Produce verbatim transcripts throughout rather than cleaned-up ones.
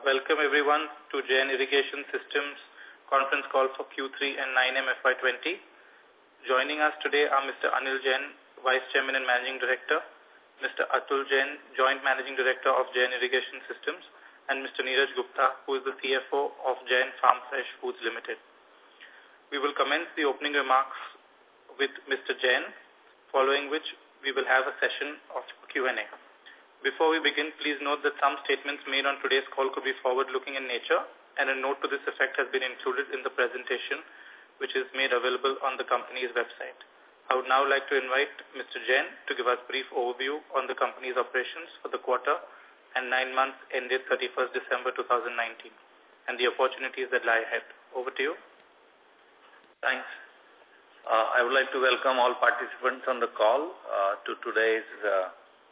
welcome everyone to J N Irrigation Systems conference call for Q three and nine M F Y twenty. Joining us today are Mister Anil Jain, Vice Chairman and Managing Director, Mister Atul Jain, Joint Managing Director of J N Irrigation Systems, and Mister Neeraj Gupta, who is the C F O of Jain Farm Fresh Foods Limited. We will commence the opening remarks with Mister Jain, following which we will have a session of Q and A. Before we begin, please note that some statements made on today's call could be forward-looking in nature, and a note to this effect has been included in the presentation, which is made available on the company's website. I would now like to invite Mister Jain to give us a brief overview on the company's operations for the quarter and nine months ended thirty-first December two thousand nineteen, and the opportunities that lie ahead. Over to you. Thanks. Uh, I would like to welcome all participants on the call uh, to today's uh,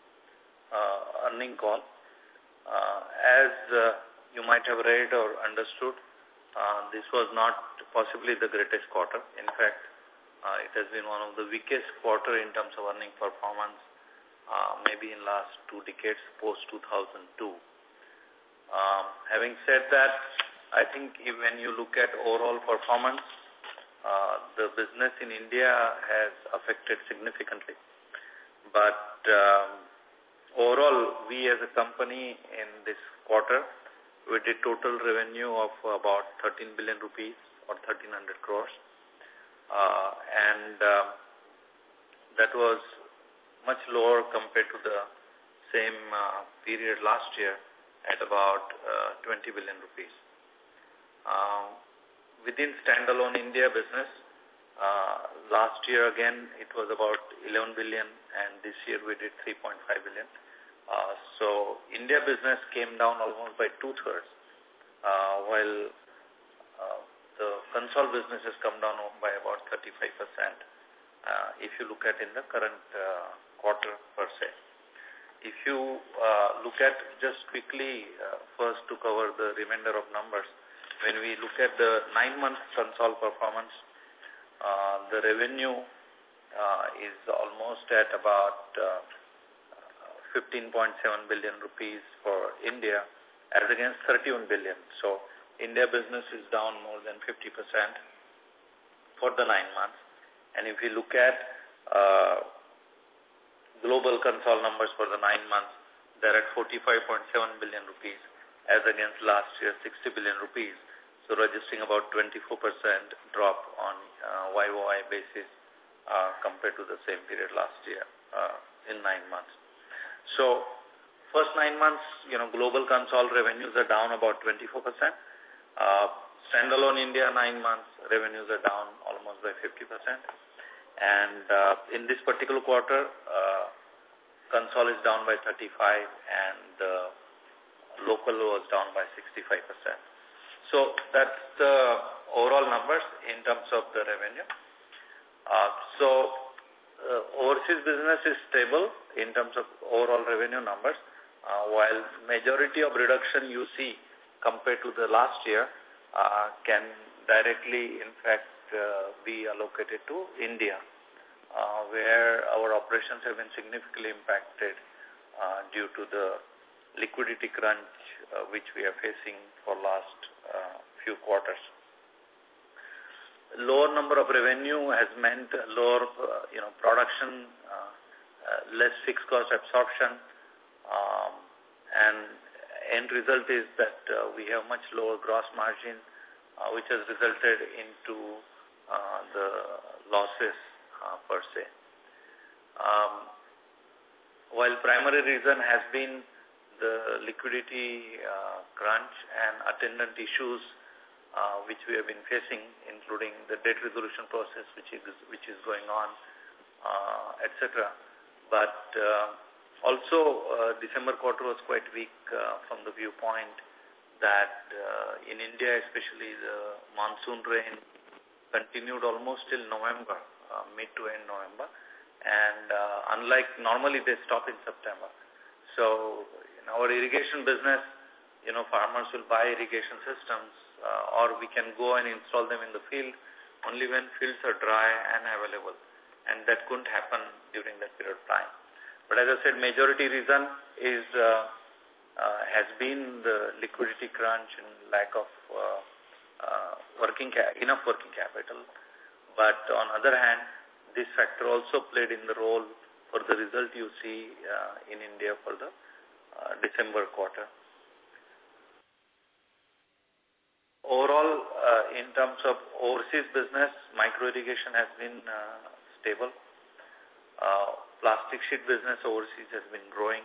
uh, earning call. Uh, as uh, you might have read or understood, uh, this was not possibly the greatest quarter. In fact, uh, it has been one of the weakest quarter in terms of earning performance, uh, maybe in last two decades, post two thousand two. Um, having said that, I think if, when you look at overall performance, uh, the business in India has affected significantly. But um, overall, we as a company in this quarter, we did total revenue of about thirteen billion rupees or thirteen hundred crores. Uh, and uh, that was much lower compared to the same uh, period last year at about uh, twenty billion rupees. Uh, within standalone India business, uh, last year again it was about eleven billion, and this year we did three point five billion. Uh, so India business came down almost by two-thirds, uh, while uh, the console business has come down by about thirty-five percent uh, if you look at in the current uh, quarter per se. If you uh, look at just quickly, uh, first to cover the remainder of numbers, when we look at the nine-month console performance, uh, the revenue uh, is almost at about uh, fifteen point seven billion rupees for India as against thirty-one billion. So India business is down more than fifty percent for the nine months. And if you look at uh, global console numbers for the nine months, they're at forty-five point seven billion rupees as against last year sixty billion rupees. So registering about twenty-four percent drop on uh, Y O Y basis uh, compared to the same period last year uh, in nine months. So, first nine months, you know, global console revenues are down about twenty-four percent. Uh, standalone India, nine months, revenues are down almost by fifty percent. And uh, in this particular quarter, uh, console is down by thirty-five and uh, local was down by sixty-five percent. So, that's the overall numbers in terms of the revenue. Uh, so, Uh, overseas business is stable in terms of overall revenue numbers, uh, while majority of reduction you see compared to the last year uh, can directly, in fact, uh, be allocated to India, uh, where our operations have been significantly impacted uh, due to the liquidity crunch uh, which we are facing for last uh, few quarters. Lower number of revenue has meant lower, uh, you know, production, uh, uh, less fixed cost absorption, um, and end result is that uh, we have much lower gross margin, uh, which has resulted into uh, the losses uh, per se. Um, while primary reason has been the liquidity uh, crunch and attendant issues Uh, which we have been facing, including the debt resolution process which is which is going on, uh, et cetera. But uh, also, uh, December quarter was quite weak uh, from the viewpoint that uh, in India, especially the monsoon rain continued almost till November, uh, mid to end November, and uh, unlike normally they stop in September. So, in our irrigation business, you know, farmers will buy irrigation systems. Uh, or we can go and install them in the field only when fields are dry and available. And that couldn't happen during that period of time. But as I said, majority reason is uh, uh, has been the liquidity crunch and lack of uh, uh, working ca enough working capital. But on other hand, this factor also played in the role for the result you see uh, in India for the uh, December quarter. Overall, uh, in terms of overseas business, micro irrigation has been uh, stable. Uh, plastic sheet business overseas has been growing.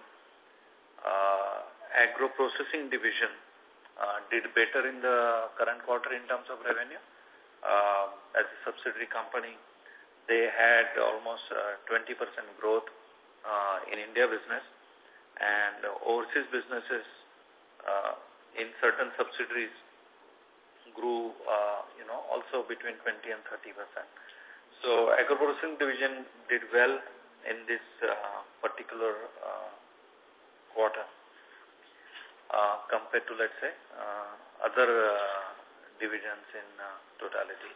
Uh, agro processing division uh, did better in the current quarter in terms of revenue. Uh, as a subsidiary company, they had almost uh, twenty percent growth uh, in India business, and overseas businesses uh, in certain subsidiaries grew, uh, you know, also between twenty and thirty percent. So agro processing division did well in this uh, particular uh, quarter uh, compared to, let's say, uh, other uh, divisions in uh, totality.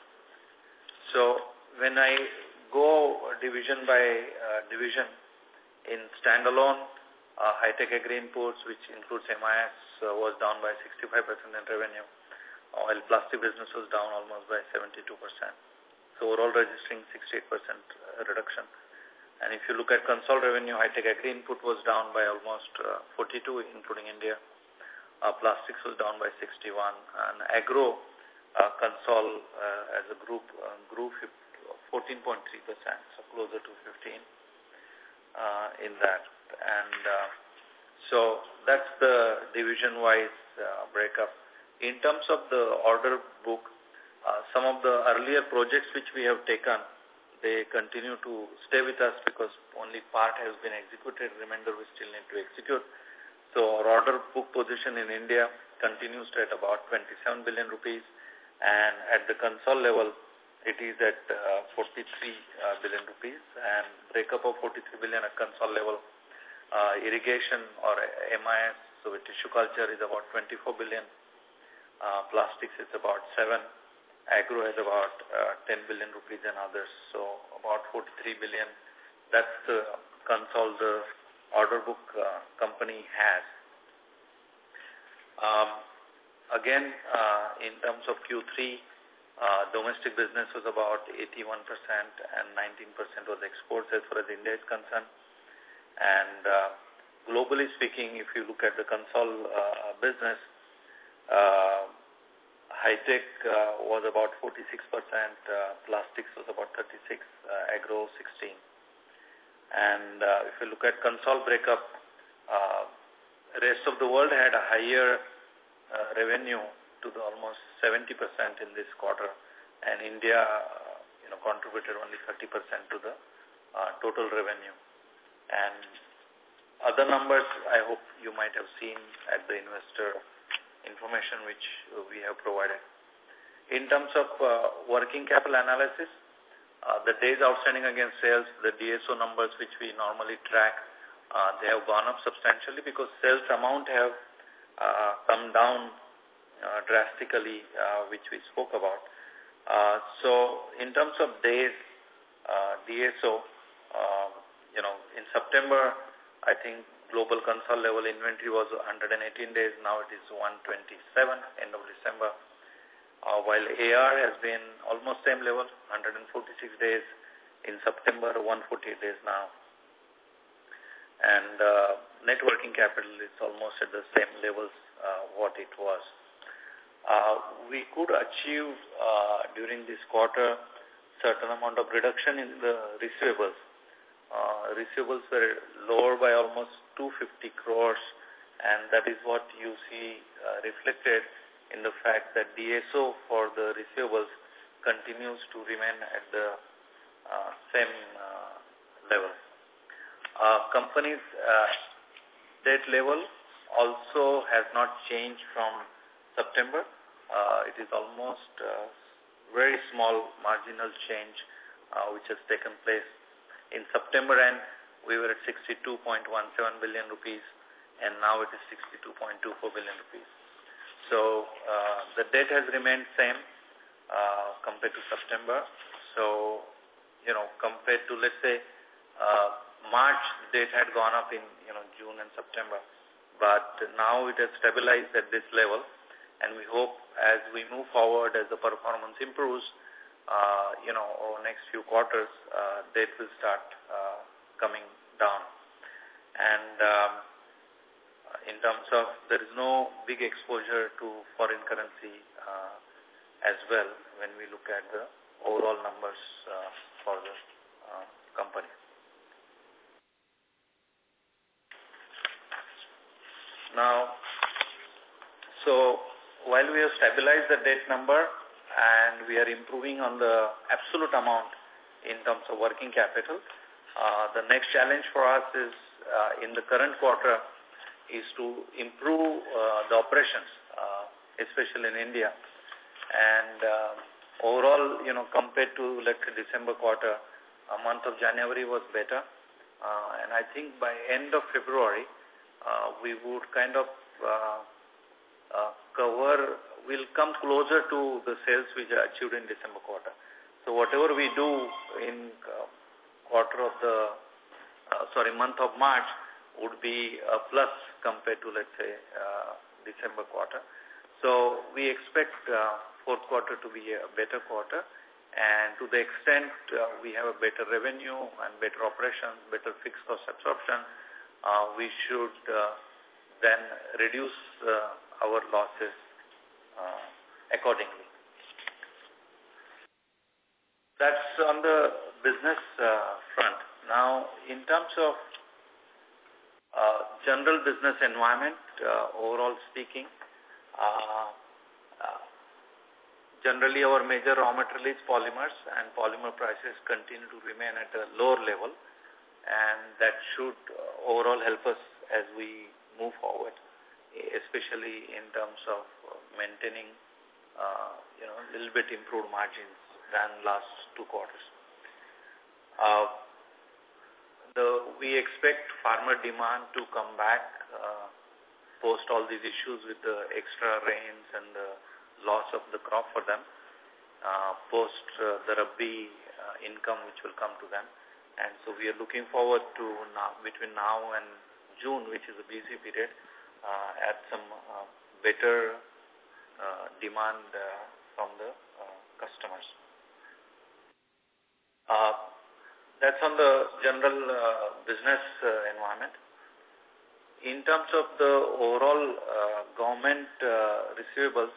So when I go division by uh, division, in standalone, uh, high-tech agri inputs, which includes M I S, uh, was down by sixty-five percent in revenue, while plastic business was down almost by seventy-two percent. So overall registering sixty-eight percent reduction. And if you look at consol revenue, high-tech agri input was down by almost uh, forty-two, including India. Uh, plastics was down by sixty-one. And agro uh, consol uh, as a group uh, grew fourteen point three percent, so closer to fifteen uh, in that. And uh, so that's the division-wise uh, breakup. In terms of the order book, uh, some of the earlier projects which we have taken, they continue to stay with us because only part has been executed, remainder we still need to execute. So our order book position in India continues at about twenty-seven billion rupees, and at the console level, it is at uh, forty-three billion rupees, and breakup of forty-three billion at console level. Uh, irrigation or M I S, so with tissue culture is about twenty-four billion. Uh, plastics is about seven. Agro has about uh, ten billion rupees and others, so about forty-three billion. That's the console the order book uh, company has. Um, again, uh, in terms of Q three, uh, domestic business was about eighty-one percent and nineteen percent was exports as far as India is concerned. And uh, globally speaking, if you look at the console uh, business, uh, high-tech uh, was about forty-six percent, uh, plastics was about thirty-six, uh, agro sixteen. And uh, if you look at console breakup, uh, rest of the world had a higher uh, revenue to the almost seventy percent in this quarter, and India, uh, you know, contributed only thirty percent to the uh, total revenue. And other numbers, I hope you might have seen at the investor information which we have provided. In terms of uh, working capital analysis, uh, the days outstanding against sales, the D S O numbers which we normally track, uh, they have gone up substantially because sales amount have uh, come down uh, drastically, uh, which we spoke about. Uh, so in terms of days, uh, D S O, uh, you know, in September, I think global console level inventory was one hundred eighteen days. Now it is one twenty-seven, end of December. Uh, while A R has been almost same level, one hundred forty-six days in September, one hundred forty-eight days now. And uh, net working capital is almost at the same levels uh, what it was. Uh, we could achieve uh, during this quarter certain amount of reduction in the receivables. Uh, receivables were lower by almost two hundred fifty crores, and that is what you see uh, reflected in the fact that D S O for the receivables continues to remain at the uh, same uh, level. Uh, company's uh, debt level also has not changed from September. Uh, it is almost uh, very small marginal change uh, which has taken place. In September end, we were at sixty-two point one seven billion rupees, and now it is sixty-two point two four billion rupees. So uh, the debt has remained same uh, compared to September. So, you know, compared to, let's say, uh, March, the debt had gone up in, you know, June and September. but now it has stabilized at this level, and we hope as we move forward, as the performance improves, uh, you know, over next few quarters, uh, debt will start uh, coming down. And um, in terms of, there is no big exposure to foreign currency uh, as well when we look at the overall numbers uh, for the uh, company. Now, so while we have stabilized the debt number and we are improving on the absolute amount in terms of working capital, uh, the next challenge for us is uh, in the current quarter is to improve uh, the operations, uh, especially in India. And uh, overall, you know, compared to, let's say, December quarter, a month of January was better. Uh, and I think by end of February, uh, we would kind of uh, uh, cover, will come closer to the sales which are achieved in December quarter. So whatever we do in uh, quarter of the, uh, sorry, month of March would be a plus compared to, let's say, uh, December quarter. So we expect uh, fourth quarter to be a better quarter, and to the extent uh, we have a better revenue and better operations, better fixed cost absorption, uh, we should uh, then reduce uh, our losses uh, accordingly. That's on the business uh, front. Now, in terms of uh, general business environment, uh, overall speaking, uh, uh, generally our major raw material is polymers, and polymer prices continue to remain at a lower level, and that should uh, overall help us as we move forward, especially in terms of maintaining, uh, you know, a little bit improved margins than last two quarters. Uh, the, we expect farmer demand to come back uh, post all these issues with the extra rains and the loss of the crop for them, uh, post uh, the Rabi uh, income which will come to them. And so we are looking forward to now, between now and June, which is a busy period, uh, at some uh, better uh, demand uh, from the uh, customers. Uh, that's on the general uh, business uh, environment. In terms of the overall uh, government uh, receivables,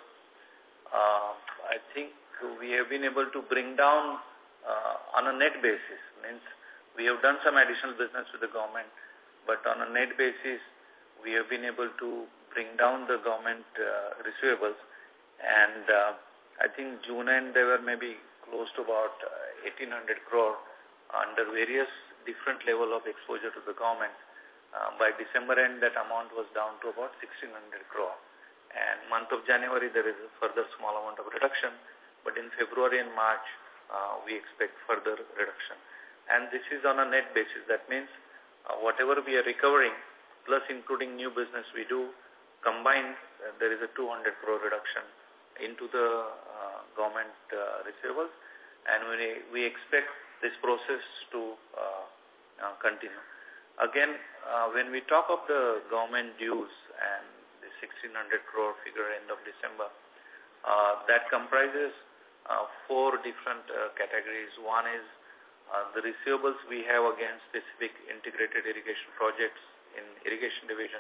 uh, I think we have been able to bring down uh, on a net basis. Means we have done some additional business with the government, but on a net basis, we have been able to bring down the government uh, receivables. And uh, I think June end, they were maybe close to about uh, eighteen hundred crore under various different level of exposure to the government. Uh, by December end, that amount was down to about sixteen hundred crore. And month of January, there is a further small amount of reduction. But in February and March, uh, we expect further reduction. And this is on a net basis. That means uh, whatever we are recovering, plus including new business we do, combined, uh, there is a two hundred crore reduction into the uh, government uh, receivables. And we, we expect this process to uh, uh, continue. Again, uh, when we talk of the government dues and the sixteen hundred crore figure end of December, uh, that comprises uh, four different uh, categories. One is uh, the receivables we have against specific integrated irrigation projects in irrigation division.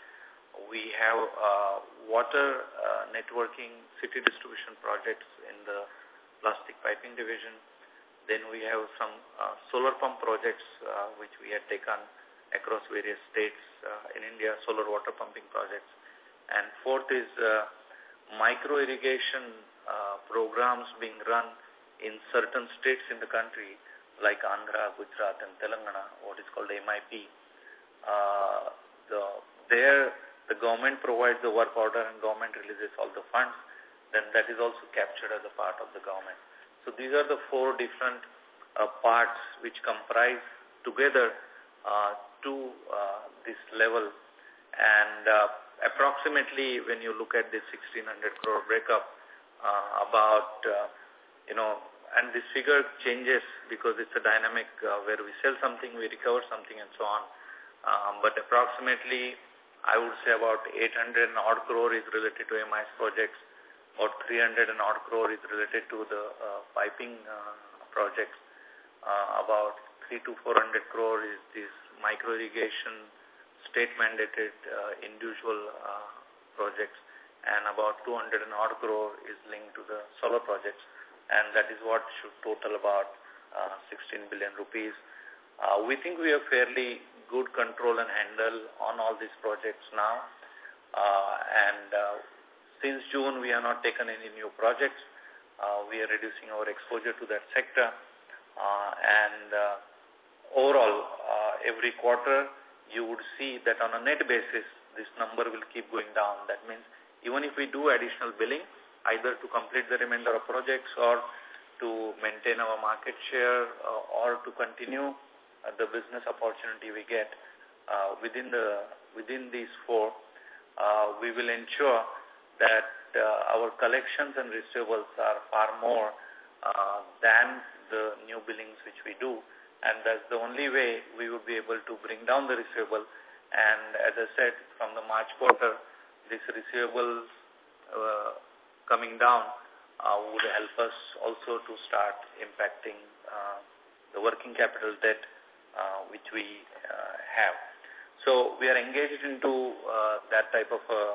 We have uh, water uh, networking city distribution projects in the plastic piping division. Then we have some uh, solar pump projects uh, which we had taken across various states uh, in India, solar water pumping projects. And fourth is uh, micro irrigation uh, programs being run in certain states in the country like Andhra, Gujarat and Telangana, what is called M I P. Uh, the, there the government provides the work order and government releases all the funds, then that is also captured as a part of the government. So these are the four different uh, parts which comprise together uh, to uh, this level. And uh, approximately when you look at this sixteen hundred crore breakup, uh, about, uh, you know, and this figure changes because it's a dynamic uh, where we sell something, we recover something and so on. Um, but approximately I would say about eight hundred odd crore is related to M I S projects, about three hundred odd crore is related to the uh, piping uh, projects, uh, about three to four hundred crore is this micro irrigation state mandated uh, individual uh, projects, and about two hundred odd crore is linked to the solar projects, and that is what should total about uh, sixteen billion rupees. Uh, we think we have fairly good control and handle on all these projects now, uh, and uh, since June we have not taken any new projects. Uh, we are reducing our exposure to that sector, uh, and uh, overall uh, every quarter you would see that on a net basis, this number will keep going down. That means even if we do additional billing, either to complete the remainder of projects or to maintain our market share uh, or to continue uh, the business opportunity we get uh, within the within these four, uh, we will ensure that uh, our collections and receivables are far more uh, than the new billings which we do. And that's the only way we would be able to bring down the receivable. And as I said, from the March quarter, this receivables uh, coming down uh, would help us also to start impacting uh, the working capital debt uh, which we uh, have. So we are engaged into uh, that type of a,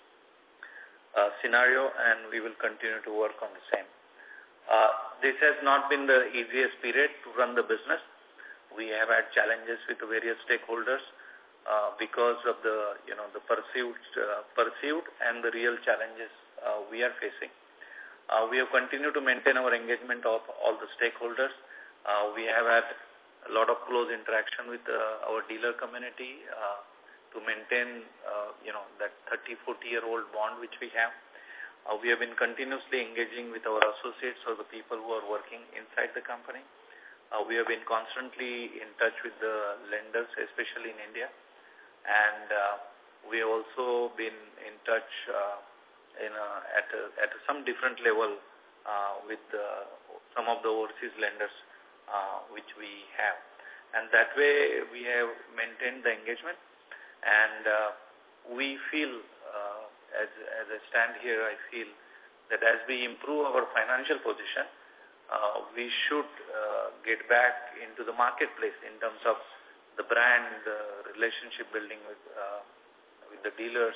a scenario, and we will continue to work on the same. Uh, this has not been the easiest period to run the business. We have had challenges with the various stakeholders uh, because of the, you know, the perceived, uh, perceived and the real challenges uh, we are facing. Uh, we have continued to maintain our engagement of all the stakeholders. Uh, we have had a lot of close interaction with uh, our dealer community uh, to maintain, uh, you know, that thirty, forty year old bond which we have. Uh, we have been continuously engaging with our associates or the people who are working inside the company. Uh, we have been constantly in touch with the lenders, especially in India. And uh, we have also been in touch uh, in a, at, a, at a some different level uh, with uh, some of the overseas lenders uh, which we have. And that way we have maintained the engagement. And uh, we feel uh, As, as I stand here, I feel that as we improve our financial position, uh, we should uh, get back into the marketplace in terms of the brand, the relationship building with, uh, with the dealers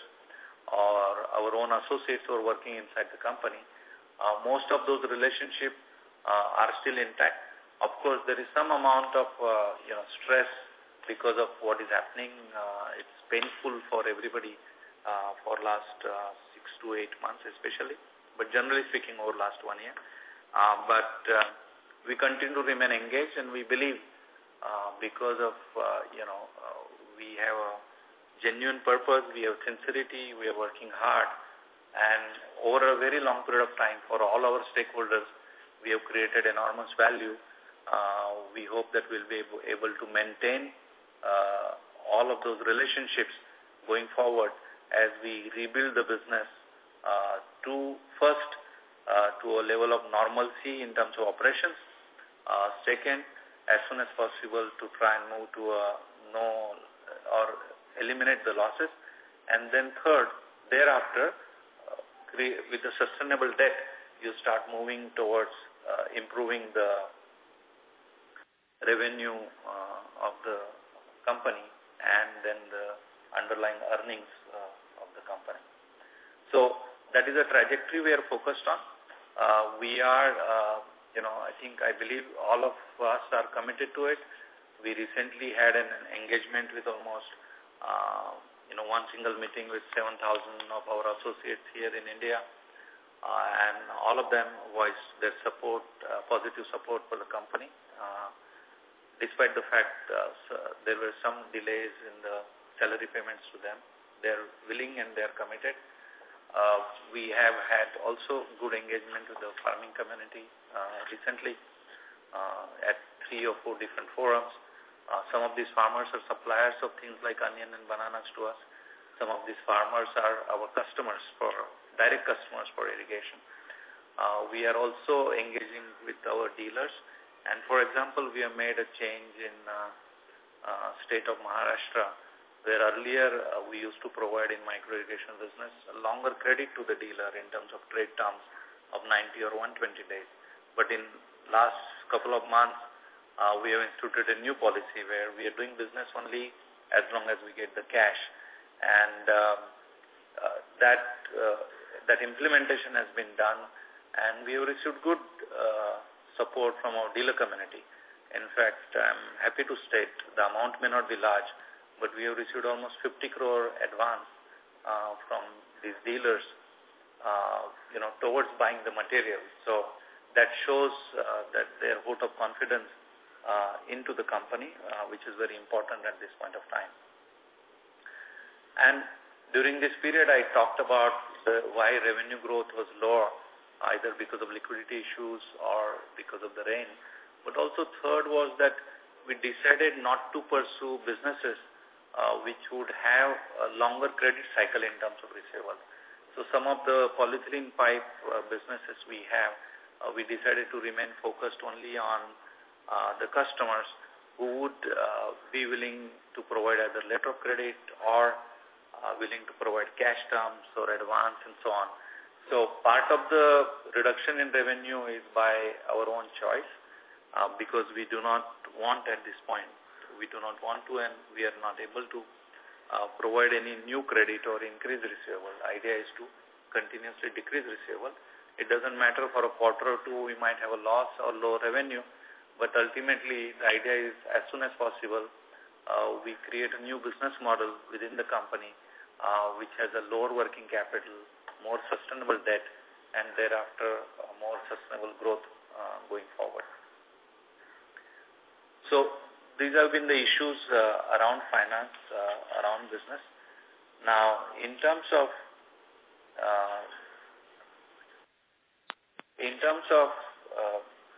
or our own associates who are working inside the company. Uh, most of those relationships uh, are still intact. Of course, there is some amount of uh, you know stress because of what is happening. Uh, it's painful for everybody. Uh, for last uh, six to eight months especially, but generally speaking over last one year. Uh, but uh, we continue to remain engaged, and we believe uh, because of, uh, you know, uh, we have a genuine purpose, we have sincerity, we are working hard, and over a very long period of time for all our stakeholders, we have created enormous value. Uh, we hope that we'll be able, able to maintain uh, all of those relationships going forward as we rebuild the business uh, to first uh, to a level of normalcy in terms of operations. Uh, second, as soon as possible to try and move to a no or eliminate the losses. And then third, thereafter, uh, with the sustainable debt, you start moving towards uh, improving the revenue uh, of the company and then the underlying earnings uh, of the company. So that is a trajectory we are focused on. Uh, we are, uh, you know, I think, I believe all of us are committed to it. We recently had an engagement with almost, uh, you know, one single meeting with seven thousand of our associates here in India. Uh, and all of them voiced their support, uh, positive support for the company. Uh, despite the fact uh, so there were some delays in the salary payments to them. They're willing and they're committed. Uh, we have had also good engagement with the farming community uh, recently uh, at three or four different forums. Uh, some of these farmers are suppliers of things like onion and bananas to us. Some of these farmers are our customers, for direct customers for irrigation. Uh, we are also engaging with our dealers. And for example, we have made a change in uh, uh, state of Maharashtra where earlier uh, we used to provide in micro irrigation business a longer credit to the dealer in terms of trade terms of ninety or one hundred twenty days. But in last couple of months, uh, we have instituted a new policy where we are doing business only as long as we get the cash. And um, uh, that uh, that implementation has been done, and we have received good uh, support from our dealer community. In fact, I'm happy to state the amount may not be large, but we have received almost fifty crore advance uh, from these dealers, uh, you know, towards buying the material. So that shows uh, that their vote of confidence uh, into the company, uh, which is very important at this point of time. And during this period, I talked about the, why revenue growth was lower, either because of liquidity issues or because of the rain. But also third was that we decided not to pursue businesses uh, which would have a longer credit cycle in terms of receivable. So some of the polyethylene pipe uh, businesses we have, uh, we decided to remain focused only on uh, the customers who would uh, be willing to provide either letter of credit or uh, willing to provide cash terms or advance and so on. So part of the reduction in revenue is by our own choice uh, because we do not want at this point, we do not want to and we are not able to uh, provide any new credit or increase receivable. The idea is to continuously decrease receivable. It doesn't matter for a quarter or two we might have a loss or low revenue, but ultimately the idea is as soon as possible uh, we create a new business model within the company uh, which has a lower working capital, more sustainable debt, and thereafter uh, more sustainable growth uh, going forward. So these have been the issues uh, around finance, uh, around business. Now, in terms of uh, in terms of uh,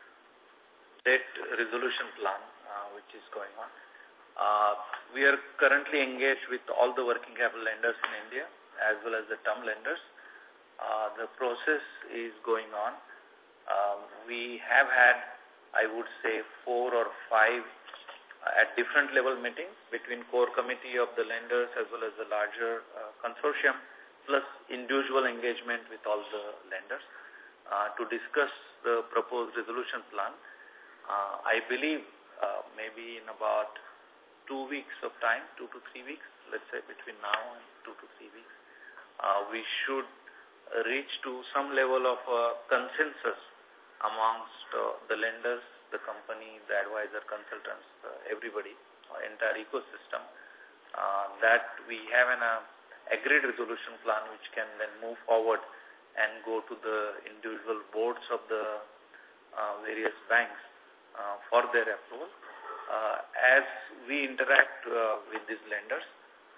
debt resolution plan, uh, which is going on, uh, we are currently engaged with all the working capital lenders in India as well as the term lenders. Uh, the process is going on. Uh, we have had, I would say, four or five uh, at different level meetings between core committee of the lenders as well as the larger uh, consortium, plus individual engagement with all the lenders uh, to discuss the proposed resolution plan. Uh, I believe uh, maybe in about two weeks of time, two to three weeks, let's say between now and two to three weeks, uh, we should reach to some level of uh, consensus amongst uh, the lenders, the company, the advisor, consultants, uh, everybody, uh, entire ecosystem, uh, that we have an uh, agreed resolution plan which can then move forward and go to the individual boards of the uh, various banks uh, for their approval. Uh, as we interact uh, with these lenders,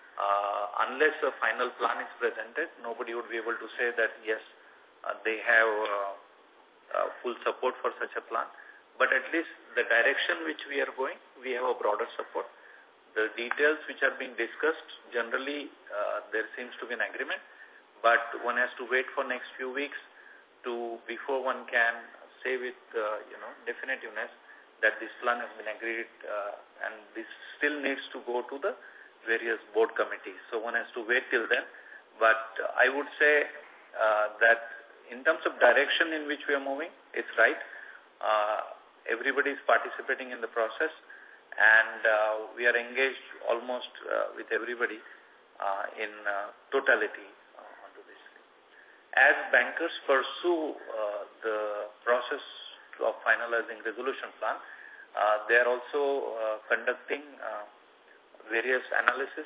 uh, unless a final plan is presented, nobody would be able to say that, yes, uh, they have uh, uh, full support for such a plan. But at least the direction which we are going, we have a broader support. The details which are being discussed, generally uh, there seems to be an agreement, but one has to wait for next few weeks to before one can say with uh, you know definitiveness that this plan has been agreed uh, and this still needs to go to the various board committees. So one has to wait till then. But uh, I would say uh, that in terms of direction in which we are moving, it's right. Uh, everybody is participating in the process and uh, we are engaged almost uh, with everybody uh, in uh, totality uh, onto this. As bankers pursue uh, the process of finalizing resolution plan, uh, they are also uh, conducting uh, various analyses,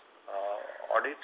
uh, audits,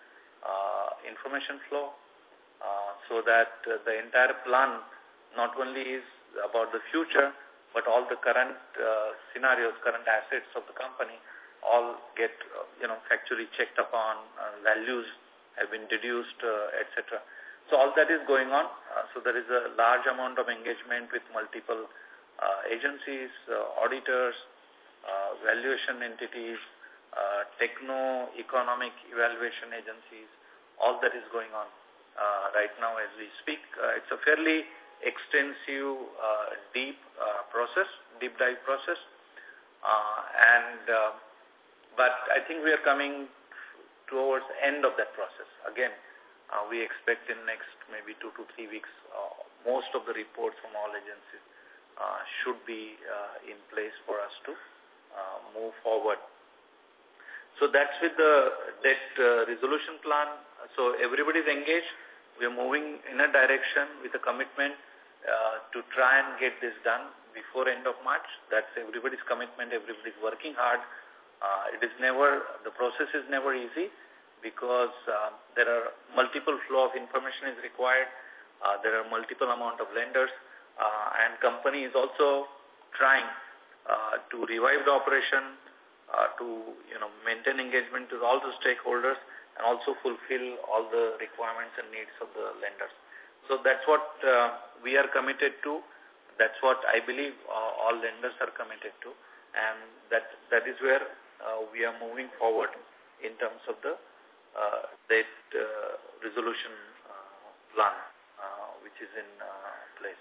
uh, information flow, uh, so that uh, the entire plan not only is about the future, but all the current uh, scenarios, current assets of the company, all get, uh, you know, factually checked upon, uh, values have been deduced, uh, et cetera. So all that is going on. Uh, so there is a large amount of engagement with multiple uh, agencies, uh, auditors, uh, valuation entities, uh, techno-economic evaluation agencies. All that is going on uh, right now as we speak. Uh, it's a fairly extensive, uh, deep uh, process, deep dive process. Uh, and uh, but I think we are coming towards the end of that process. Again, uh, we expect in next maybe two to three weeks, uh, most of the reports from all agencies uh, should be uh, in place for us to uh, move forward. So that's with the debt uh, resolution plan. So everybody's engaged. We are moving in a direction with a commitment uh, to try and get this done before end of March. That's everybody's commitment. Everybody's working hard. Uh, it is never, the process is never easy because uh, there are multiple flow of information is required. Uh, there are multiple amount of lenders uh, and company is also trying uh, to revive the operation, uh, to you know maintain engagement with all the stakeholders and also fulfill all the requirements and needs of the lenders. So that's what uh, we are committed to. That's what I believe uh, all lenders are committed to. And that that is where uh, we are moving forward in terms of the uh, debt uh, resolution uh, plan, uh, which is in uh, place.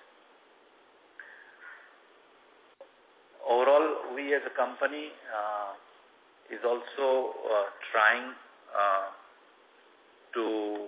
Overall, we as a company uh, is also uh, trying uh, to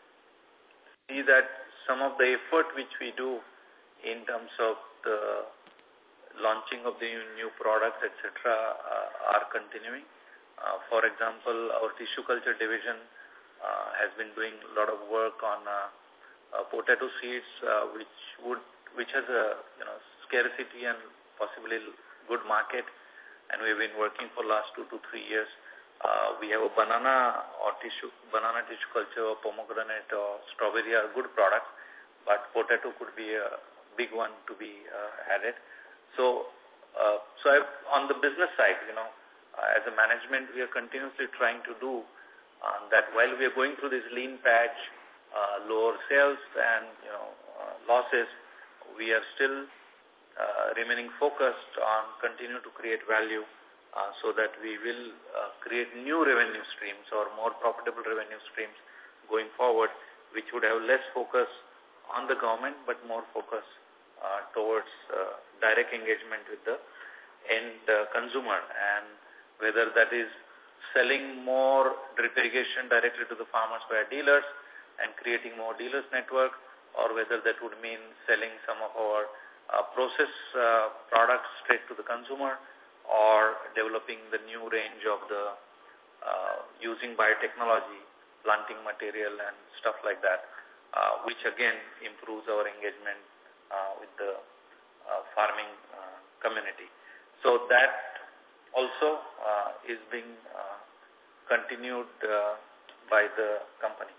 see that some of the effort which we do in terms of the launching of the new products, et cetera, uh, are continuing. Uh, for example, our tissue culture division uh, has been doing a lot of work on uh, uh, potato seeds, uh, which would which has a you know scarcity and possibly good market, and we've been working for last two to three years. Uh, we have a banana or tissue, banana tissue culture or pomegranate or strawberry are good products, but potato could be a big one to be uh, added. So, uh, so I've, on the business side, you know, uh, as a management, we are continuously trying to do uh, that while we are going through this lean patch, uh, lower sales and, you know, uh, losses, we are still uh, remaining focused on continue to create value. Uh, so that we will uh, create new revenue streams or more profitable revenue streams going forward, which would have less focus on the government, but more focus uh, towards uh, direct engagement with the end uh, consumer. And whether that is selling more drip irrigation directly to the farmers via dealers and creating more dealers network, or whether that would mean selling some of our uh, process uh, products straight to the consumer, or developing the new range of the uh, using biotechnology, planting material and stuff like that, uh, which again improves our engagement uh, with the uh, farming uh, community. So that also uh, is being uh, continued uh, by the company.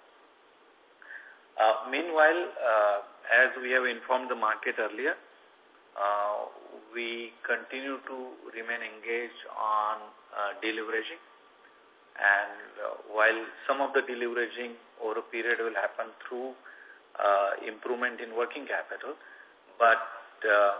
Uh, meanwhile, uh, as we have informed the market earlier, Uh, we continue to remain engaged on uh, deleveraging, and uh, while some of the deleveraging over a period will happen through uh, improvement in working capital, but uh,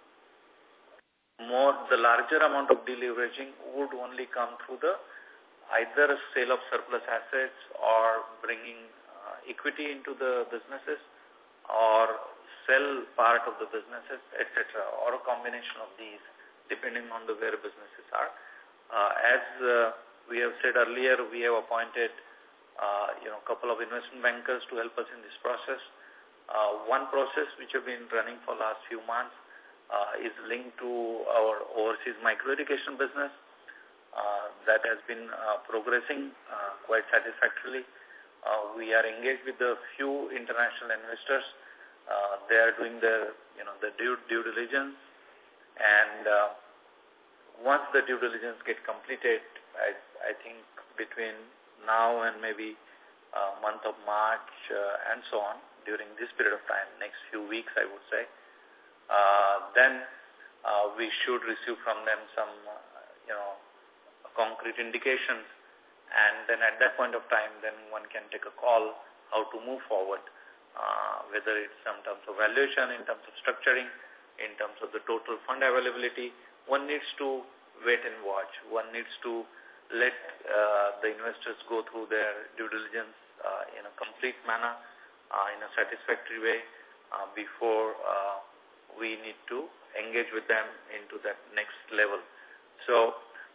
more the larger amount of deleveraging would only come through the either sale of surplus assets or bringing uh, equity into the businesses or sell part of the businesses, et cetera, or a combination of these, depending on the where businesses are. Uh, as uh, we have said earlier, we have appointed, uh, you know, a couple of investment bankers to help us in this process. Uh, one process which have been running for last few months uh, is linked to our overseas micro-irrigation business. Uh, that has been uh, progressing uh, quite satisfactorily. Uh, we are engaged with a few international investors. Uh, they are doing the, you know, the due, due diligence, and uh, once the due diligence get completed, I, I think between now and maybe uh, month of March uh, and so on, during this period of time, next few weeks, I would say, uh, then uh, we should receive from them some, uh, you know, concrete indications, and then at that point of time, then one can take a call how to move forward. Uh, whether it's in terms of valuation, in terms of structuring, in terms of the total fund availability, one needs to wait and watch. One needs to let uh, the investors go through their due diligence uh, in a complete manner, uh, in a satisfactory way, uh, before uh, we need to engage with them into that next level. So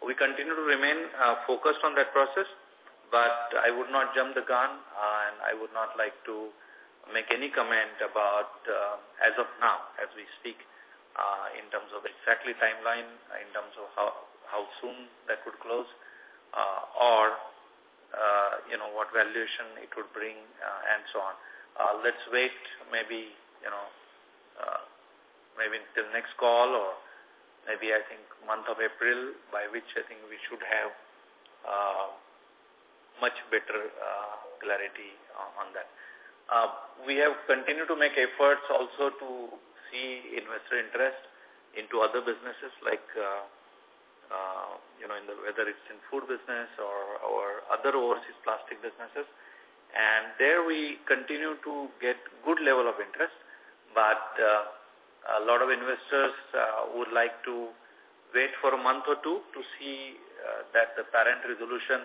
We continue to remain uh, focused on that process, but I would not jump the gun, uh, and I would not like to make any comment about, uh, as of now, as we speak, uh, in terms of exactly timeline, in terms of how, how soon that would close, uh, or, uh, you know, what valuation it would bring, uh, and so on. Uh, let's wait maybe, you know, uh, maybe until next call, or maybe I think month of April, by which I think we should have uh, much better uh, clarity on, on that. Uh, we have continued to make efforts also to see investor interest into other businesses like, uh, uh, you know, in the, whether it's in food business or, or other overseas plastic businesses. And there we continue to get good level of interest, but uh, a lot of investors uh, would like to wait for a month or two to see uh, that the parent resolution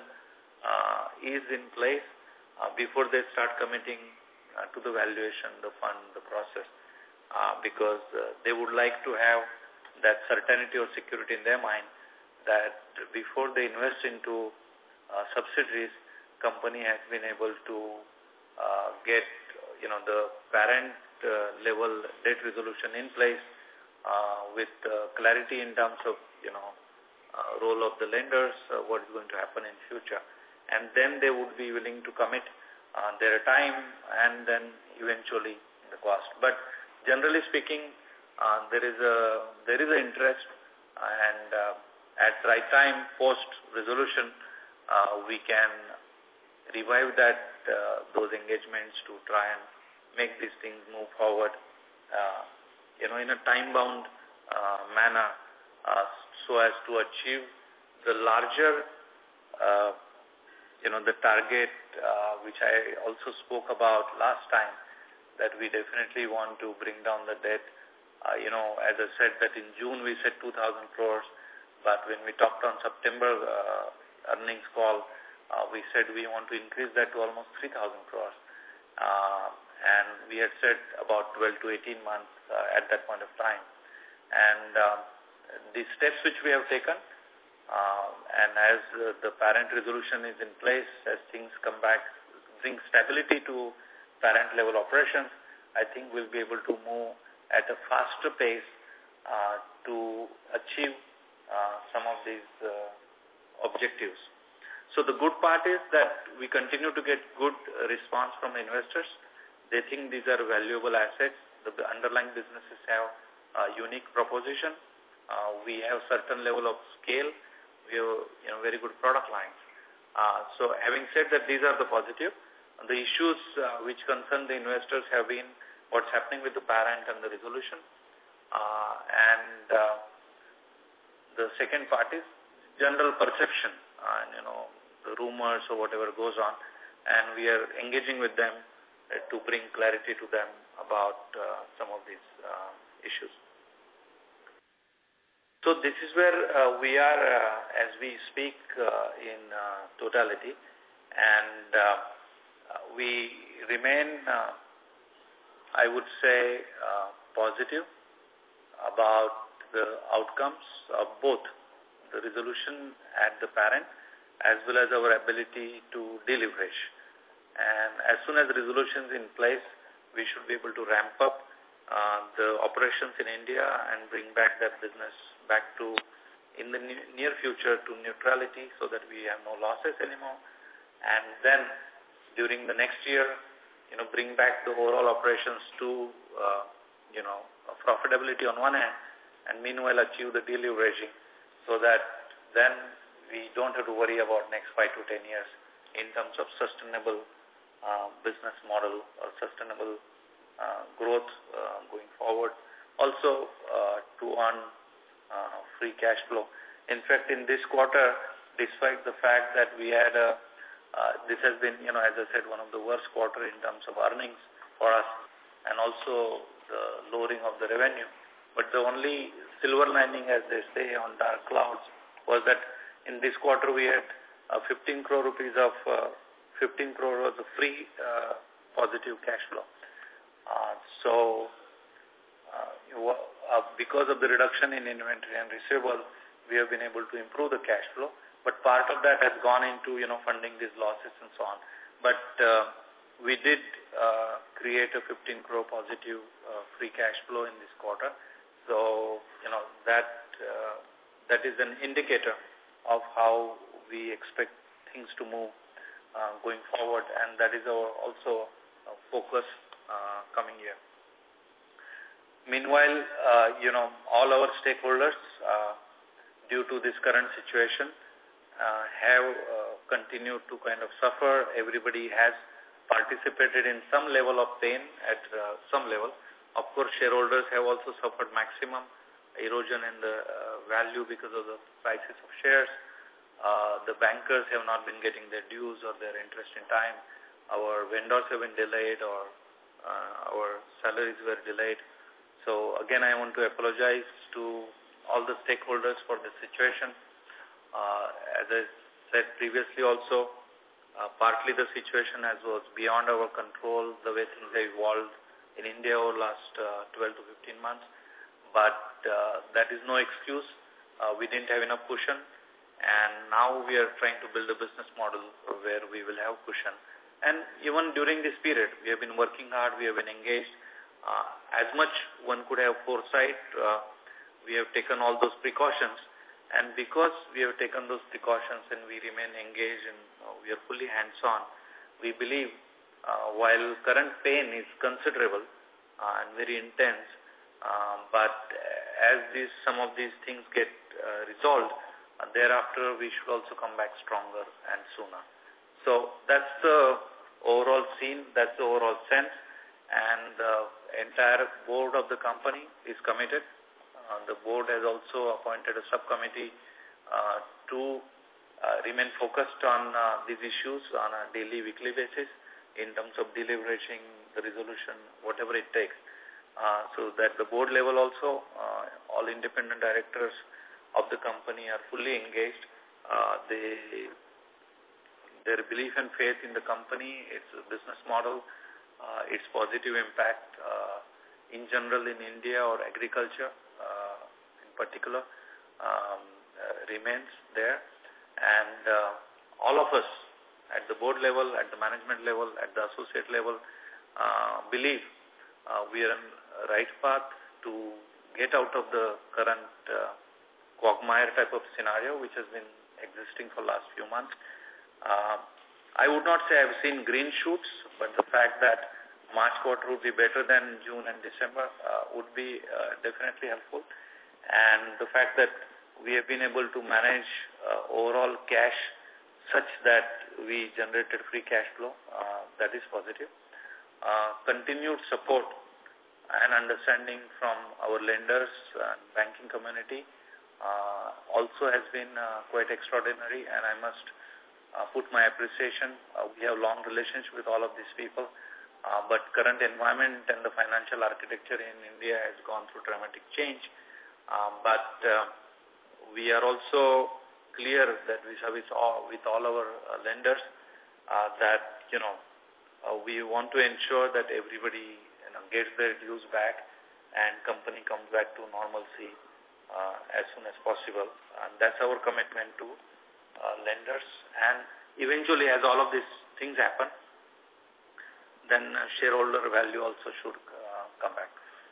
uh, is in place uh, before they start committing uh, to the valuation, the fund, the process, uh, because uh, they would like to have that certainty or security in their mind that before they invest into uh, subsidiaries, company has been able to uh, get, you know, the parent uh, level debt resolution in place uh, with uh, clarity in terms of, you know, uh, role of the lenders, uh, what is going to happen in future. And then they would be willing to commit uh, their time and then eventually the cost. But generally speaking, uh, there is a there is an interest, and uh, at the right time, post-resolution, uh, we can revive that uh, those engagements to try and make these things move forward, uh, you know, in a time-bound uh, manner, uh, so as to achieve the larger, uh, you know, the target uh, which I also spoke about last time, that we definitely want to bring down the debt. Uh, you know, as I said that in June we said two thousand crores, but when we talked on September uh, earnings call, Uh, we said we want to increase that to almost three thousand crores. Uh, and we had said about twelve to eighteen months uh, at that point of time. And uh, the steps which we have taken, uh, and as uh, the parent resolution is in place, as things come back, bring stability to parent level operations, I think we'll be able to move at a faster pace uh, to achieve uh, some of these uh, objectives. So the good part is that we continue to get good response from investors. They think these are valuable assets. The underlying businesses have a unique proposition. Uh, we have certain level of scale. We have, you know, very good product lines. Uh, so having said that, these are the positive. The issues uh, which concern the investors have been what's happening with the parent and the resolution. Uh, and uh, the second part is general perception, and, you know, the rumors or whatever goes on, and we are engaging with them uh, to bring clarity to them about uh, some of these uh, issues. So this is where uh, we are uh, as we speak uh, in uh, totality, and uh, we remain, uh, I would say, uh, positive about the outcomes of both the resolution at the parent as well as our ability to deleverage. And as soon as the resolution is in place, we should be able to ramp up uh, the operations in India and bring back that business back to, in the near future, to neutrality, so that we have no losses anymore. And then during the next year, you know, bring back the overall operations to, uh, you know, profitability on one hand, and meanwhile achieve the deleveraging, so that then we don't have to worry about next five to ten years in terms of sustainable uh, business model or sustainable uh, growth uh, going forward. Also uh, to earn uh, free cash flow. In fact, in this quarter, despite the fact that we had a, uh, this has been, you know, as I said, one of the worst quarter in terms of earnings for us, and also the lowering of the revenue. But the only silver lining, as they say, on dark clouds was that in this quarter, we had uh, fifteen crore rupees of uh, fifteen crore was of free uh, positive cash flow. Uh, so, uh, uh, because of the reduction in inventory and receivable, we have been able to improve the cash flow. But part of that has gone into, you know, funding these losses and so on. But uh, we did uh, create a fifteen crore positive uh, free cash flow in this quarter. So, you know, that uh, that is an indicator of how we expect things to move uh, going forward, and that is our also uh, focus uh, coming year. Meanwhile, uh, you know, all our stakeholders, uh, due to this current situation, uh, have uh, continued to kind of suffer. Everybody has participated in some level of pain at uh, some level. Of course, shareholders have also suffered maximum erosion in the uh, value because of the prices of shares. Uh, the bankers have not been getting their dues or their interest in time. Our vendors have been delayed, or uh, our salaries were delayed. So again, I want to apologize to all the stakeholders for this situation. Uh, as I said previously also, uh, partly the situation as was beyond our control, the way things have evolved in India over the last uh, twelve to fifteen months. But uh, that is no excuse. Uh, we didn't have enough cushion. And now we are trying to build a business model where we will have cushion. And even during this period, we have been working hard, we have been engaged. Uh, as much one could have foresight, uh, we have taken all those precautions. And because we have taken those precautions and we remain engaged and uh, we are fully hands-on, we believe uh, while current pain is considerable uh, and very intense, uh, but as these, some of these things get uh, resolved, Uh, thereafter, we should also come back stronger and sooner. So that's the overall scene, that's the overall sense, and the entire board of the company is committed. Uh, the board has also appointed a subcommittee uh, to uh, remain focused on uh, these issues on a daily, weekly basis in terms of deleveraging, the resolution, whatever it takes. Uh, so that the board level also, uh, all independent directors of the company are fully engaged. Uh, they, their belief and faith in the company, its business model, uh, its positive impact uh, in general in India or agriculture uh, in particular um, uh, remains there. And uh, all of us at the board level, at the management level, at the associate level uh, believe uh, we are on the right path to get out of the current uh, quagmire type of scenario which has been existing for the last few months. Uh, I would not say I've seen green shoots, but the fact that March quarter would be better than June and December uh, would be uh, definitely helpful. And the fact that we have been able to manage uh, overall cash such that we generated free cash flow, uh, that is positive. Uh, continued support and understanding from our lenders and banking community Uh, also has been uh, quite extraordinary, and I must uh, put my appreciation. Uh, we have long relationship with all of these people, uh, but current environment and the financial architecture in India has gone through dramatic change. Uh, but uh, we are also clear that we service all, with all our uh, lenders uh, that, you know, uh, we want to ensure that everybody, you know, gets their dues back and company comes back to normalcy Uh, as soon as possible, and that's our commitment to uh, lenders. And eventually, as all of these things happen, then uh, shareholder value also should uh, come back.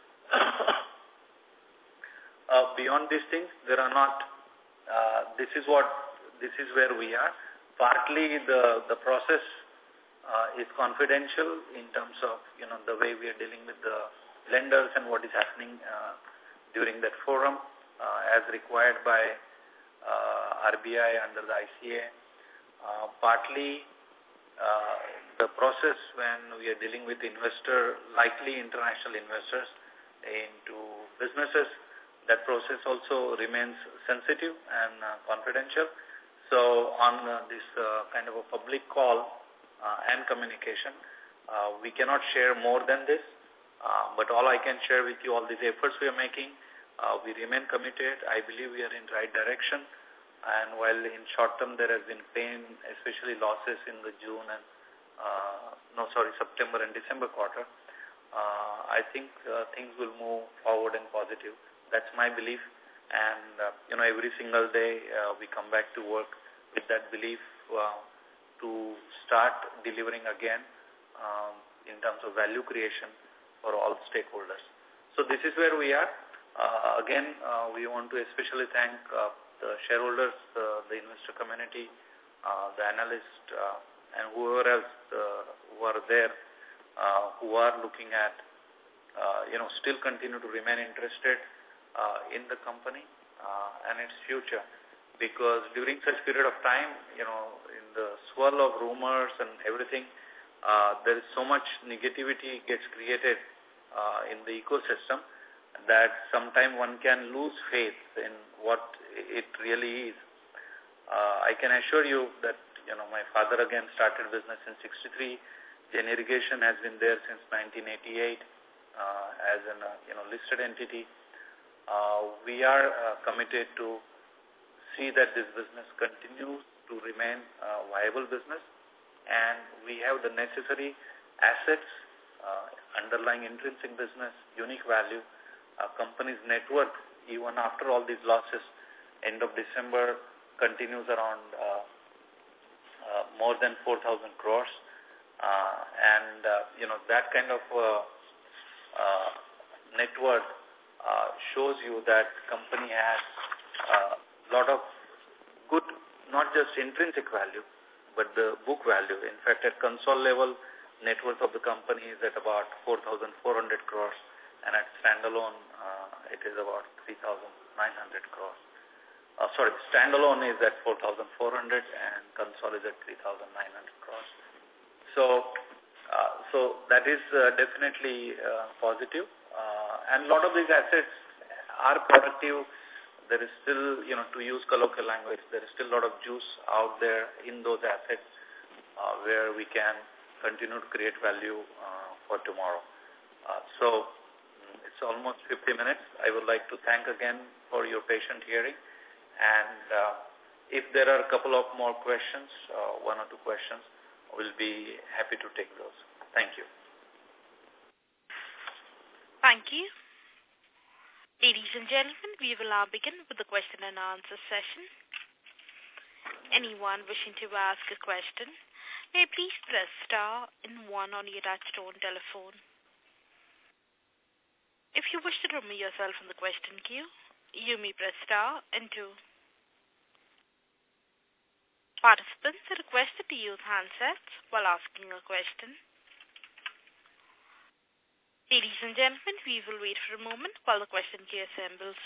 uh, beyond these things, there are not. Uh, this is what. This is where we are. Partly, the the process uh, is confidential in terms of, you know, the way we are dealing with the lenders and what is happening uh, during that forum. Uh, as required by uh, R B I under the I C A. Uh, partly uh, the process when we are dealing with investor, likely international investors into businesses, that process also remains sensitive and uh, confidential. So on uh, this uh, kind of a public call uh, and communication, uh, we cannot share more than this. Uh, but all I can share with you, all these efforts we are making, Uh, we remain committed. I believe we are in the right direction. And while in short term there has been pain, especially losses in the June and, uh, no, sorry, September and December quarter, uh, I think uh, things will move forward and positive. That's my belief. And, uh, you know, every single day uh, we come back to work with that belief uh, to start delivering again um, in terms of value creation for all stakeholders. So this is where we are. Uh, again, uh, we want to especially thank uh, the shareholders, uh, the investor community, uh, the analysts, uh, and whoever else uh, who are there, uh, who are looking at, uh, you know, still continue to remain interested uh, in the company uh, and its future. Because during such period of time, you know, in the swirl of rumors and everything, uh, there is so much negativity gets created uh, in the ecosystem that sometimes one can lose faith in what it really is. Uh, I can assure you that, you know, my father again started business in sixty-three. Jain Irrigation has been there since nineteen eighty-eight uh, as an, uh, you know, listed entity. Uh, we are uh, committed to see that this business continues to remain a viable business, and we have the necessary assets, uh, underlying intrinsic business, unique value, uh, company's net worth, even after all these losses, end of December continues around uh, uh, more than four thousand crores. Uh, and, uh, you know, that kind of uh, uh, net worth uh, shows you that company has a uh, lot of good, not just intrinsic value, but the book value. In fact, at console level, net worth of the company is at about four thousand four hundred crores, and at standalone, uh, it is about three thousand nine hundred crores. Uh, sorry, standalone is at four thousand four hundred and console is at three thousand nine hundred crores. So, uh, so that is uh, definitely uh, positive. Uh, and a lot of these assets are productive. There is still, you know, to use colloquial language, there is still a lot of juice out there in those assets uh, where we can continue to create value uh, for tomorrow. Uh, so, it's almost fifty minutes. I would like to thank again for your patient hearing. And uh, if there are a couple of more questions, uh, one or two questions, we'll be happy to take those. Thank you. Thank you. Ladies and gentlemen, we will now begin with the question and answer session. Anyone wishing to ask a question may please press star and one on your touchtone telephone. If you wish to remove yourself from the question queue, you may press star and two. Participants are requested to use handsets while asking a question. Ladies and gentlemen, we will wait for a moment while the question queue assembles.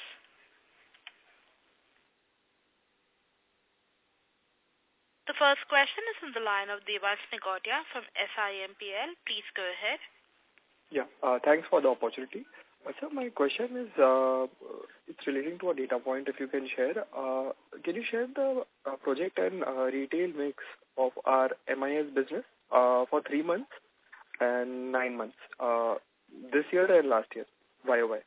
The first question is on the line of Devansh Nigotia from S I M P L. Please go ahead. Yeah, uh, thanks for the opportunity. Uh, sir, my question is, uh, it's relating to a data point, if you can share. Uh, can you share the uh, project and uh, retail mix of our M I S business uh, for three months and nine months, uh, this year and last year, Y O Y?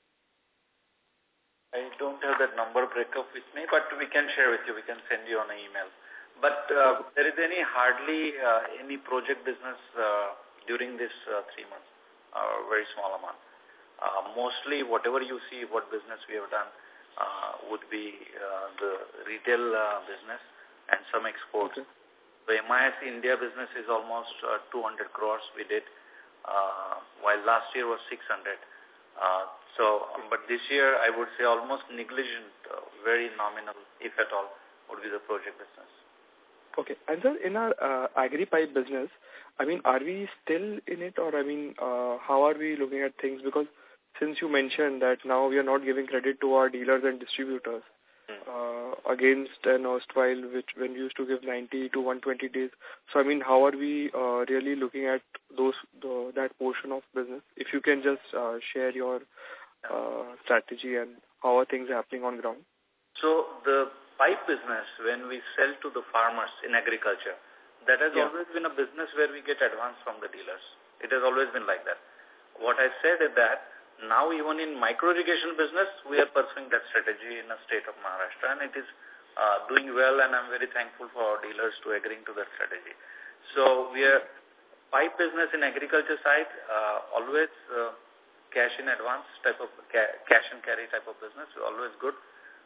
I don't have that number breakup with me, but we can share with you. We can send you on an email. But uh, there is any hardly uh, any project business uh, during this uh, three months, a uh, very small amount. Uh, mostly whatever you see, what business we have done uh, would be uh, the retail uh, business and some exports. Okay. The M I S India business is almost uh, two hundred crores we did, uh, while last year was six hundred. Uh, so, but this year I would say almost negligent, uh, very nominal, if at all, would be the project business. Okay. And sir, in our uh, agri-pipe business, I mean, are we still in it, or I mean, uh, how are we looking at things? Because since you mentioned that now we are not giving credit to our dealers and distributors mm. uh, against an erstwhile, which when we used to give ninety to one hundred twenty days. So, I mean, how are we uh, really looking at those the, that portion of business? If you can just uh, share your uh, strategy and how are things happening on ground? So, the pipe business, when we sell to the farmers in agriculture, that has yeah. always been a business where we get advance from the dealers. It has always been like that. What I said is that now even in micro-irrigation business, we are pursuing that strategy in the state of Maharashtra, and it is uh, doing well, and I'm very thankful for our dealers to agreeing to that strategy. So we are pipe business in agriculture side, uh, always uh, cash in advance type of ca cash and carry type of business, always good.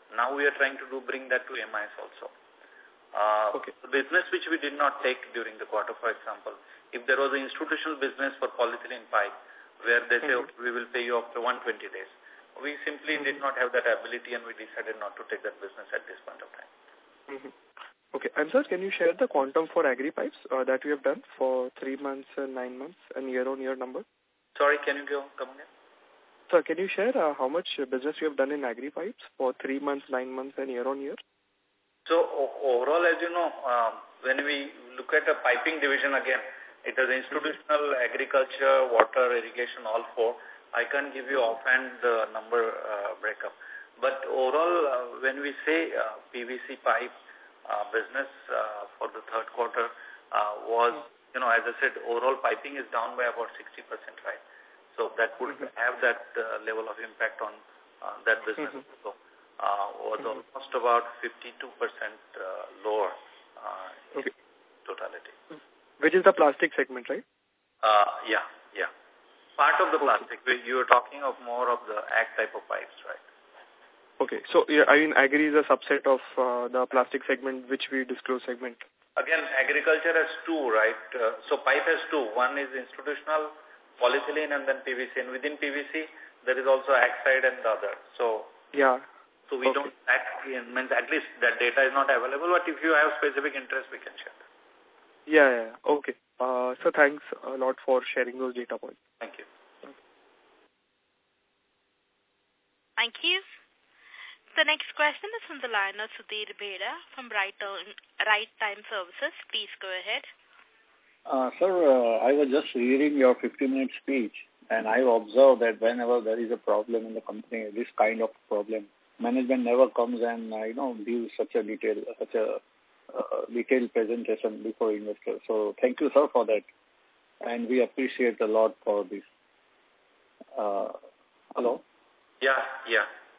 Now we are trying to do bring that to M I S also. Uh, okay. The business which we did not take during the quarter, for example, if there was an institutional business for polyethylene pipe where they say, Mm-hmm. okay, we will pay you after one hundred twenty days, we simply mm-hmm. did not have that ability and we decided not to take that business at this point of time. Mm-hmm. Okay. And sir, can you share the quantum for agri pipes uh, that we have done for three months and nine months and year-on-year number? Sorry, can you go come again? Sir, can you share uh, how much business you have done in agri pipes for three months, nine months and year-on-year? So overall, as you know, um, when we look at a piping division again, it is institutional, mm-hmm. agriculture, water, irrigation, all four. I can't give you offhand the number uh, breakup. But overall, uh, when we say uh, P V C pipe, Uh, business uh, for the third quarter uh, was, you know, as I said, overall piping is down by about sixty percent, right? So that would mm-hmm. have that uh, level of impact on uh, that business. Mm-hmm. So uh, was mm-hmm. almost about fifty-two percent uh, lower uh, okay. in totality. Which is the plastic segment, right? Uh, yeah, yeah. Part of the plastic. Okay. You were talking of more of the ag type of pipes, right? Okay. So, yeah, I mean, agri is a subset of uh, the plastic segment, which we disclose segment. Again, agriculture has two, right? Uh, so, pipe has two. One is institutional, polyethylene, and then P V C. And within P V C, there is also ag side and the other. So, yeah. So, we okay. don't, act, means at least that data is not available, but if you have specific interest, we can share. Yeah, yeah. Okay. Uh, so, thanks a lot for sharing those data points. Thank you. Thank you. The next question is from the line of Sudhir Bheda from Right, right Time Services. Please go ahead. Uh, sir, uh, I was just reading your fifty-minute speech, and I observed that whenever there is a problem in the company, this kind of problem, management never comes and, uh, you know, gives such a detail, such a uh, detailed presentation before investors. So thank you, sir, for that. And we appreciate a lot for this. Uh, hello? Yeah, yeah.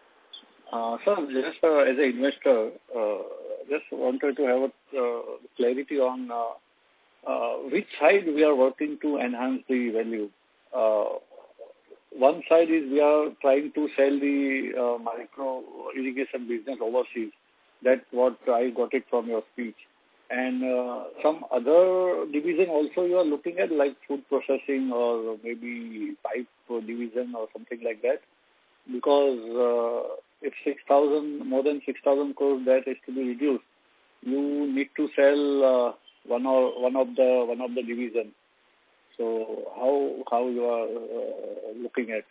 Uh, sir, just uh, as an investor, uh, just wanted to have a uh, clarity on uh, uh, which side we are working to enhance the value. Uh, one side is we are trying to sell the uh, micro irrigation business overseas. That's what I got it from your speech. And uh, some other division also you are looking at, like food processing or maybe pipe division or something like that, because uh, if six thousand, more than six thousand crores debt is to be reduced, you need to sell uh, one or one of the one of the division. So how how you are uh, looking at?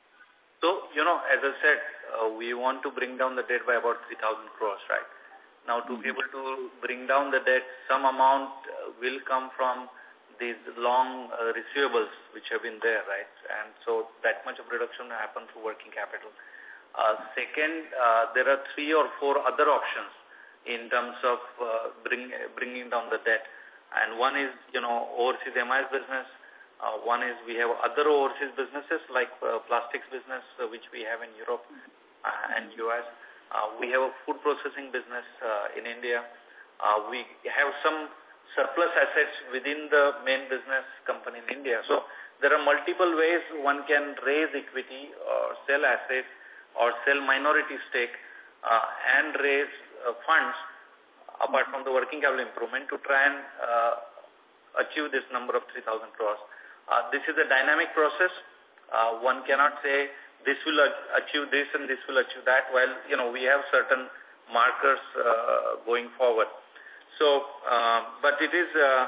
So, you know, as I said, uh, we want to bring down the debt by about three thousand crores, right? Now, to mm-hmm. be able to bring down the debt, some amount uh, will come from these long uh, receivables which have been there, right? And so that much of reduction will happen through working capital. Uh, second, uh, there are three or four other options in terms of uh, bring, bringing down the debt. And one is, you know, overseas M I S business. Uh, one is we have other overseas businesses like uh, plastics business, uh, which we have in Europe uh, and U S. Uh, we have a food processing business uh, in India. Uh, we have some surplus assets within the main business company in India. So there are multiple ways one can raise equity or sell assets or sell minority stake uh, and raise uh, funds apart from the working capital improvement to try and uh, achieve this number of three thousand crores. Uh, this is a dynamic process. Uh, one cannot say this will achieve this and this will achieve that, while, you know, we have certain markers uh, going forward. So, uh, but it is uh,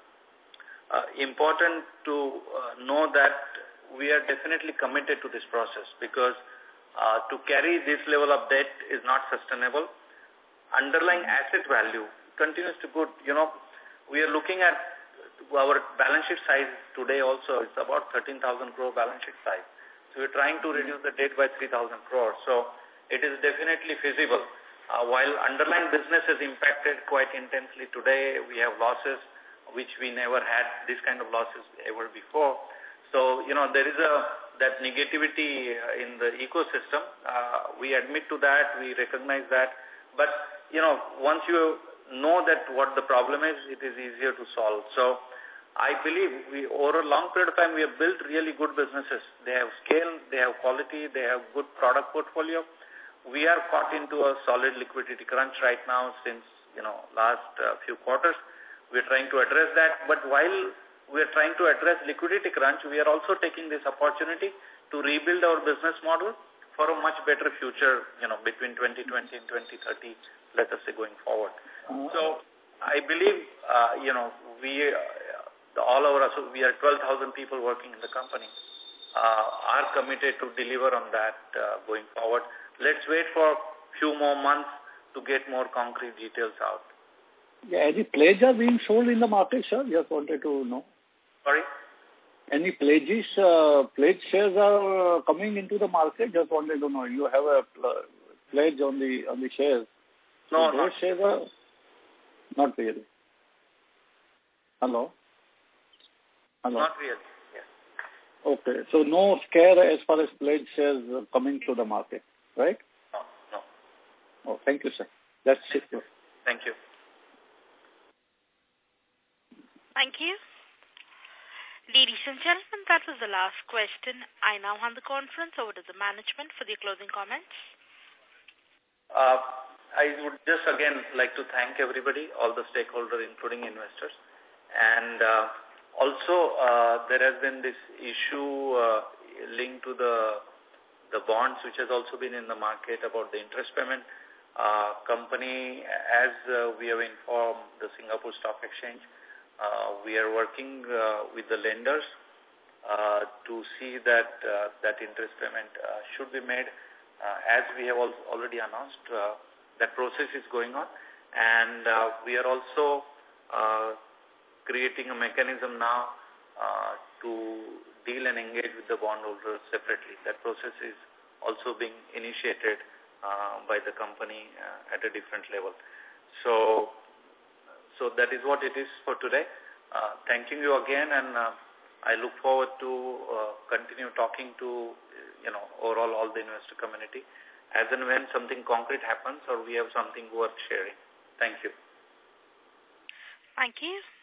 uh, important to uh, know that we are definitely committed to this process, because uh, to carry this level of debt is not sustainable. Underlying asset value continues to good. You know, we are looking at our balance sheet size today also. It's about thirteen thousand crore balance sheet size. So we're trying to reduce the debt by three thousand crores. So it is definitely feasible. Uh, while underlying business is impacted quite intensely today, we have losses which we never had this kind of losses ever before. So, you know, there is a that negativity in the ecosystem. Uh, we admit to that, we recognize that. But, you know, once you know that what the problem is, it is easier to solve. So I believe we, over a long period of time, we have built really good businesses. They have scale, they have quality, they have good product portfolio. we are caught into a solid liquidity crunch right now since, you know, last uh, few quarters. We are trying to address that. But while we are trying to address liquidity crunch, we are also taking this opportunity to rebuild our business model for a much better future, you know, between twenty twenty and twenty thirty, let us say, going forward. Uh-huh. So I believe, uh, you know, we, uh, all our, so we are twelve thousand people working in the company, uh, are committed to deliver on that uh, going forward. Let's wait for a few more months to get more concrete details out. Yeah, any pledge are being sold in the market, sir? Just wanted to know. Sorry? Any pledges, uh, pledge shares are uh, coming into the market? Just wanted to know. You have a pl- pledge on the on the shares. No, so not. Those shares are not really. Hello? Hello? Not really, yes. Okay. So no scare as far as pledge shares are coming to the market, right? No, no. Oh, thank you, sir. That's it. Thank you. Thank you. Ladies and gentlemen, that was the last question. I now hand the conference over to the management for the closing comments. Uh, I would just again like to thank everybody, all the stakeholders, including investors. And uh, also, uh, there has been this issue uh, linked to the the bonds, which has also been in the market about the interest payment. Uh, company, as uh, we have informed the Singapore Stock Exchange, Uh, we are working uh, with the lenders uh, to see that uh, that interest payment uh, should be made. Uh, as we have al already announced, uh, that process is going on. And uh, we are also uh, creating a mechanism now uh, to deal and engage with the bondholders separately. That process is also being initiated uh, by the company uh, at a different level. So, So that is what it is for today. Uh, thanking you again, and uh, I look forward to uh, continue talking to, you know, overall all the investor community as and when something concrete happens or we have something worth sharing. Thank you. Thank you.